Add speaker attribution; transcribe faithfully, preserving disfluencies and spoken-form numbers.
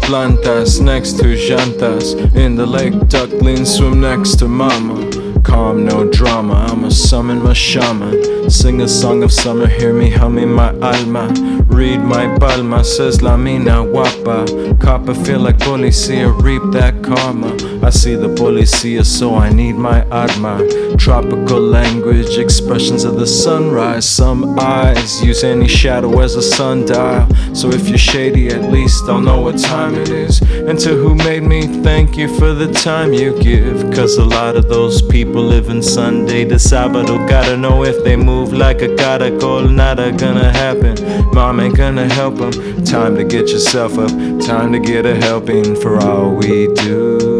Speaker 1: plantas next to llantas. In the lake, ducklings swim next to mama. Calm, no drama, I'ma summon my shaman. Sing a song of summer, hear me humming my alma. Read my palma, says la mina guapa. Copper feel like policia, reap that karma. I see the policia, so I need my atma. Tropical language, expressions of the sunrise. Some eyes use any shadow as a sundial. So if you're shady, at least I'll know what time it is. And to who made me, thank you for the time you give. Cause a lot of those people living Sunday to Sabado. Gotta know if they move like a caracol, nada gonna happen. Mom ain't gonna help them. Time to get yourself up, time to get a helping for all we do.